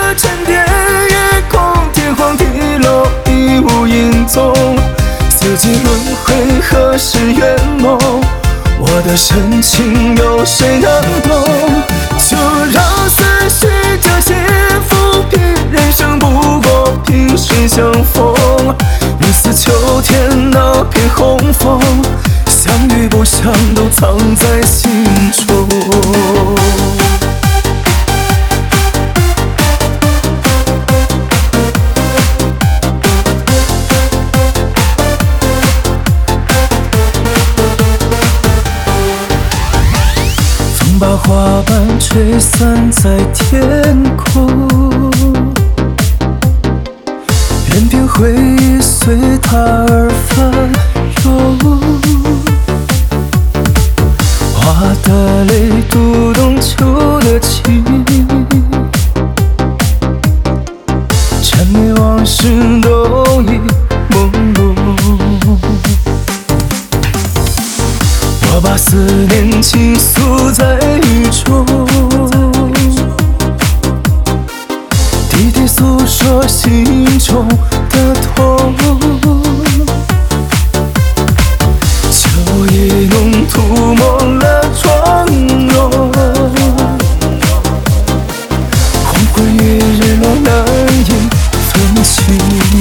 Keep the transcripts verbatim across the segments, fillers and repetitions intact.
沉淀，夜空天荒地老，已无影踪。四季轮回，何时圆梦？我的深情有谁能懂？就让思绪这些抚平，人生不过萍水相逢。你似秋天那片红枫，相遇不相都藏在心中。把花瓣吹散在天空，片片回忆随它而翻涌。花的泪读懂秋的情，缠绵往事都已朦胧。我把思念倾诉在雨中，滴滴诉说心中的痛。秋意浓涂抹了妆容，黄昏与日落难以分清。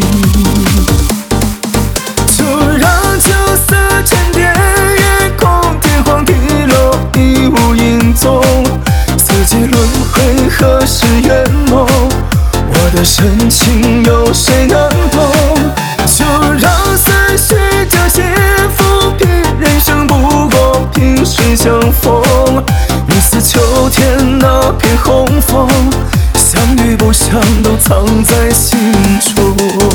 就让秋色沉淀，四季轮回，何时圆梦？我的深情有谁能懂？就让思绪这些抚平，人生不过萍水相逢。你似秋天那片红枫，相遇不相都藏在心中。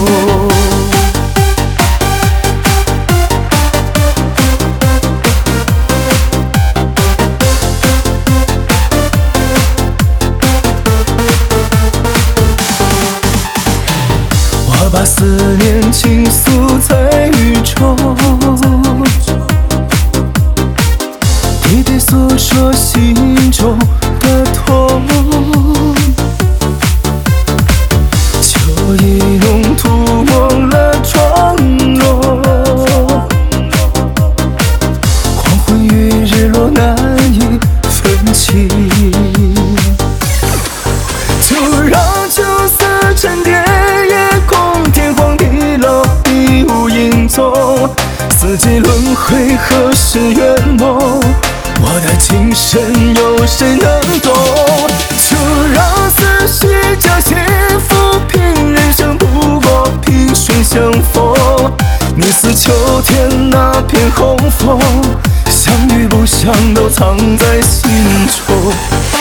把思念倾诉在雨中，滴滴诉说心中的痛。秋意浓涂抹了妆容，黄昏与日落难以分清。就让秋色沉淀，四季轮回，何时圆梦？我的情深有谁能懂？就让思绪这些抚平，人生不过萍水相逢。你似秋天那片红枫，相遇不相都藏在心中。